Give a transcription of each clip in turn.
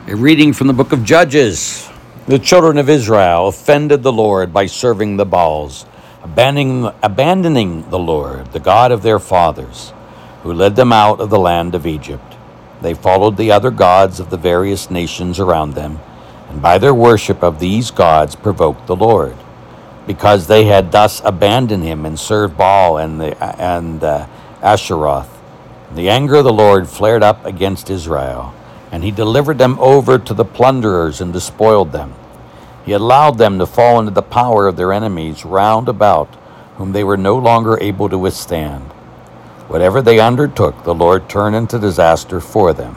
A reading from the book of Judges. The children of Israel offended the Lord by serving the Baals, abandoning the Lord, the God of their fathers, who led them out of the land of Egypt. They followed the other gods of the various nations around them, and by their worship of these gods provoked the Lord. Because they had thus abandoned him and served Baal and Asheroth, the anger of the Lord flared up against Israel, and he delivered them over to the plunderers and despoiled them. He allowed them to fall into the power of their enemies round about, whom they were no longer able to withstand. Whatever they undertook, the Lord turned into disaster for them,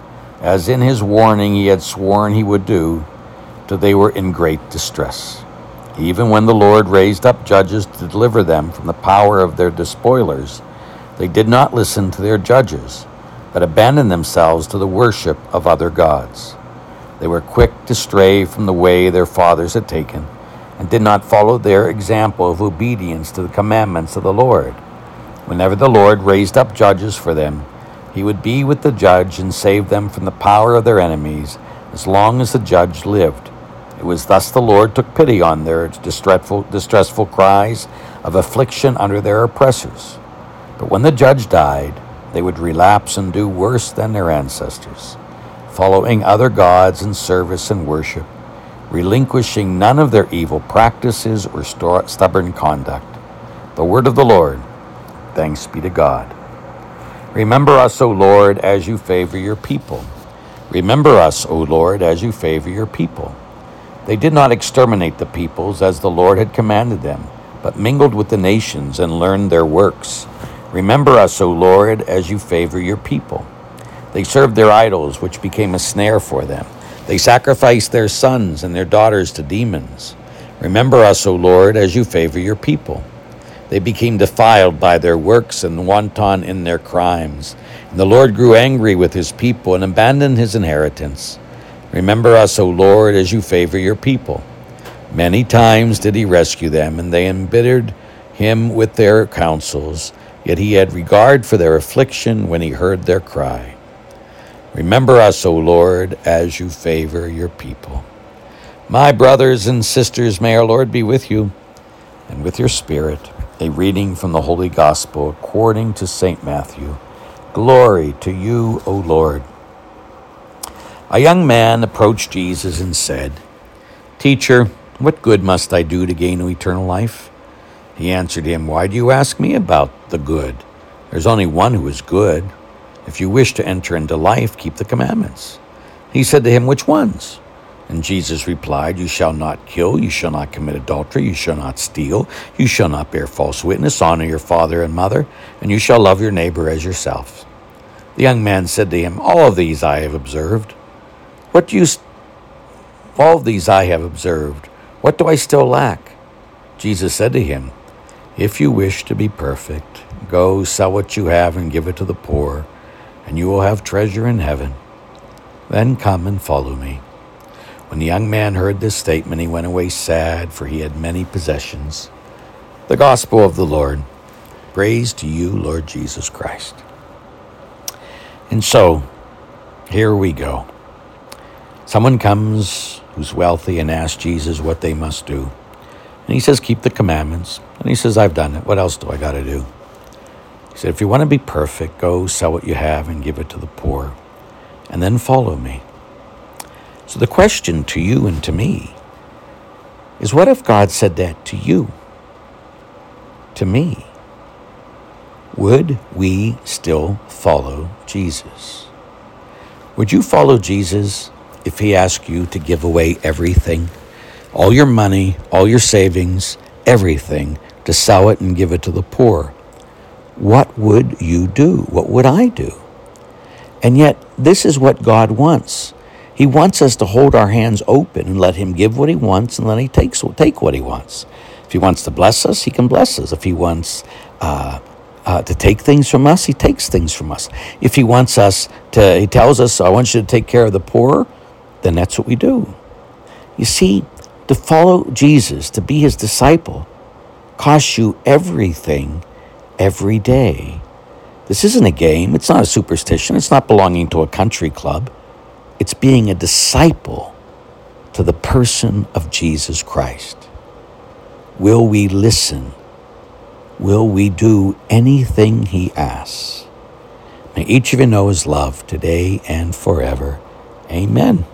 as in his warning he had sworn he would do, till they were in great distress. Even when the Lord raised up judges to deliver them from the power of their despoilers, they did not listen to their judges, but abandoned themselves to the worship of other gods. They were quick to stray from the way their fathers had taken, and did not follow their example of obedience to the commandments of the Lord. Whenever the Lord raised up judges for them, he would be with the judge and save them from the power of their enemies, as long as the judge lived. It was thus the Lord took pity on their distressful cries of affliction under their oppressors. But when the judge died, they would relapse and do worse than their ancestors, following other gods in service and worship, relinquishing none of their evil practices or stubborn conduct. The word of the Lord. Thanks be to God. Remember us, O Lord, as you favor your people. Remember us, O Lord, as you favor your people. They did not exterminate the peoples as the Lord had commanded them, but mingled with the nations and learned their works. Remember us, O Lord, as you favor your people. They served their idols, which became a snare for them. They sacrificed their sons and their daughters to demons. Remember us, O Lord, as you favor your people. They became defiled by their works and wanton in their crimes. And the Lord grew angry with his people and abandoned his inheritance. Remember us, O Lord, as you favor your people. Many times did he rescue them, and they embittered him with their counsels. Yet he had regard for their affliction when he heard their cry. Remember us, O Lord, as you favor your people. My brothers and sisters, may our Lord be with you and with your spirit. A reading from the Holy Gospel according to St. Matthew. Glory to you, O Lord. A young man approached Jesus and said, "Teacher, what good must I do to gain eternal life?" He answered him, "Why do you ask me about the good? There's only one who is good. If you wish to enter into life, keep the commandments." He said to him, "Which ones?" And Jesus replied, "You shall not kill, you shall not commit adultery, you shall not steal, you shall not bear false witness, honor your father and mother, and you shall love your neighbor as yourself." The young man said to him, All of these I have observed. What do I still lack?" Jesus said to him, "If you wish to be perfect, go sell what you have and give it to the poor, and you will have treasure in heaven. Then come and follow me." When the young man heard this statement, he went away sad, for he had many possessions. The Gospel of the Lord. Praise to you, Lord Jesus Christ. And so, here we go. Someone comes who's wealthy and asks Jesus what they must do. And he says, keep the commandments. And he says, I've done it. What else do I got to do? He said, if you want to be perfect, go sell what you have and give it to the poor, and then follow me. So the question to you and to me is, what if God said that to you, to me? Would we still follow Jesus? Would you follow Jesus if he asked you to give away everything, all your money, all your savings, everything, to sell it and give it to the poor? What would you do? What would I do? And yet, this is what God wants. He wants us to hold our hands open and let him give what he wants, and then he take what he wants. If he wants to bless us, he can bless us. If he wants to take things from us, he takes things from us. If he wants he tells us, I want you to take care of the poor, then that's what we do. You see, to follow Jesus, to be his disciple, costs you everything every day. This isn't a game. It's not a superstition. It's not belonging to a country club. It's being a disciple to the person of Jesus Christ. Will we listen? Will we do anything he asks? May each of you know his love today and forever. Amen.